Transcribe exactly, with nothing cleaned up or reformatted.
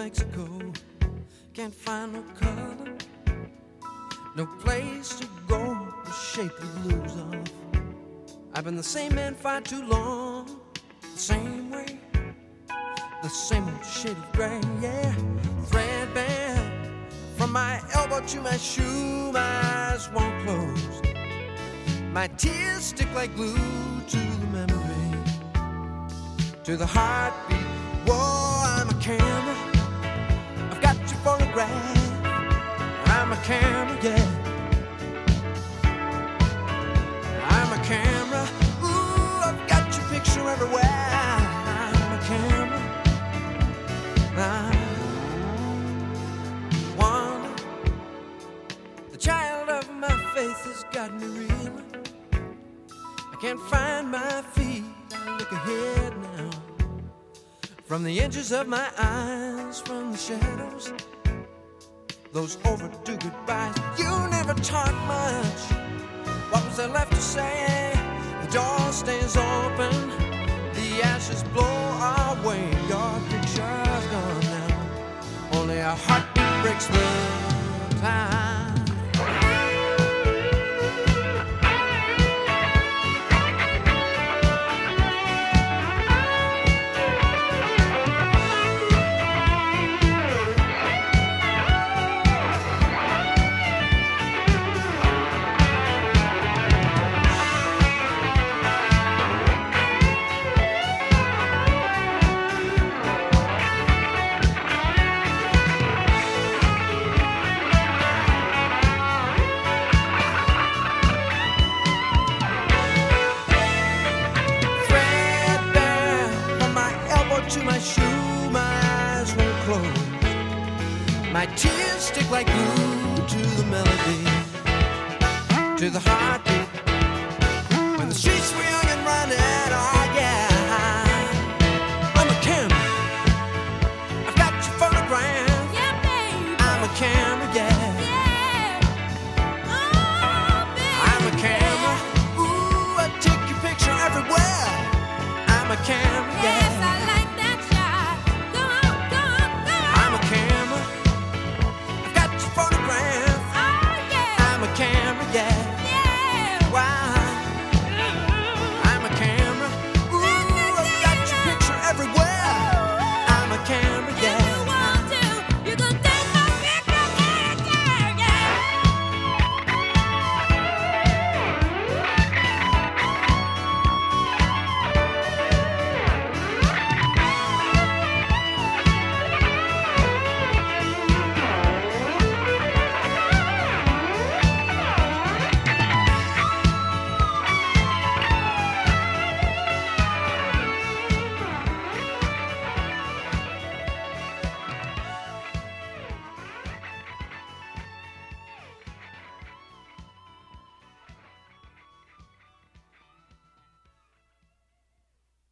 Mexico. Can't find no color, no place to go to shake the blues off. I've been the same man far too long, the same way, the same old shade of gray, yeah. Threadbare from my elbow to my shoe, my eyes won't close. My tears stick like glue to the memory, to the heartbeat. Whoa, I'm a camera, I've got your photograph. I'm a camera, yeah. I'm a camera, ooh, I've got your picture everywhere. I'm a camera, I wonder, the child of my faith has got me reeling. I can't find my feet, I look ahead now. From the edges of my eyes, from the shadows, those overdue goodbyes. You never talk much, what was there left to say? The door stays open, the ashes blow away. Your picture's gone now, only a heartbeat breaks the time. To my shoe, my eyes won't close. My tears stick like glue to the melody, to the heart.